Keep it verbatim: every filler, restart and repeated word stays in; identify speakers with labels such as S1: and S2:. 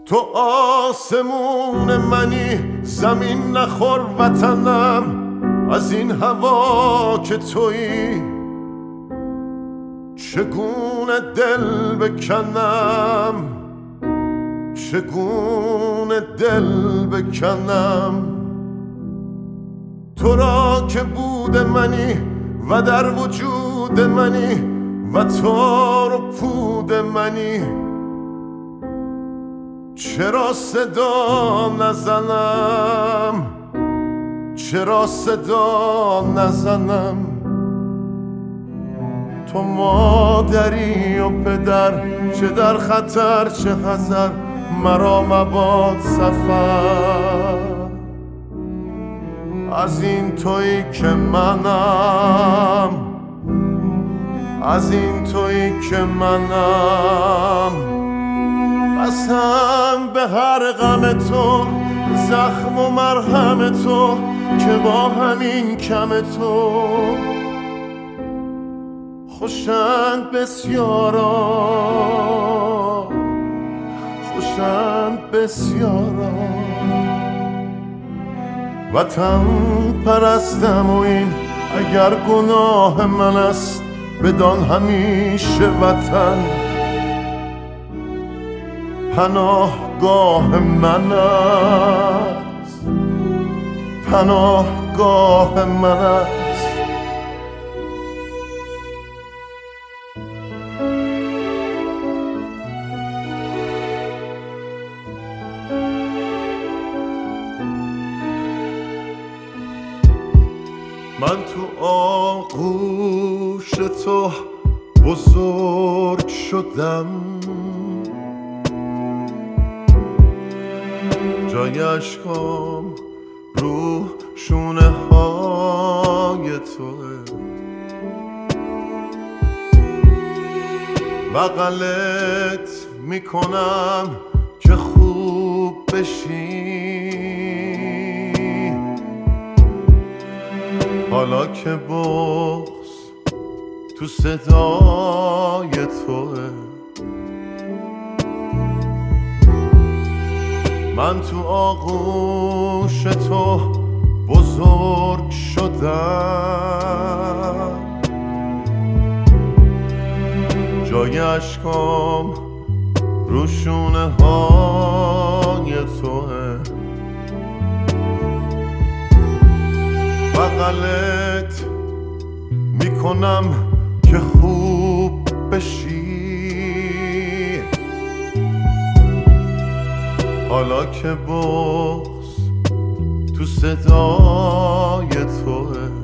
S1: تو آسمون منی، زمین نخور وطنم، از این هوا که تویی چگونه دل بکنم، چگونه دل بکنم. تو را که بود منی و در وجود منی و تار و پود منی، چرا صدا نزنم، چرا صدا نزنم. تو مادری و پدر، چه در خطر چه حذر، مرا مباد سفر. از این تویی که منم، از این تویی که منم. قسم به هر غم تو، زخم و مرهم تو، که با همین کم تو خوشند بسیارا، خوشند بسیارا. وطن پرستم و این اگر گناه من است، بدان همیشه وطن پناهگاه من است، پناهگاه من است. من تو آغوش تو بزرگ شدم، جای اشکام رو شونه های توه. بغلت میکنم که خوب بشی، حالا که بغض تو صدای توه. من تو آغوش تو بزرگ شدم، جای اشکام رو شونه های توه. بغلت میکنم که خوب بشی، حالا که بغض تو صدای توه.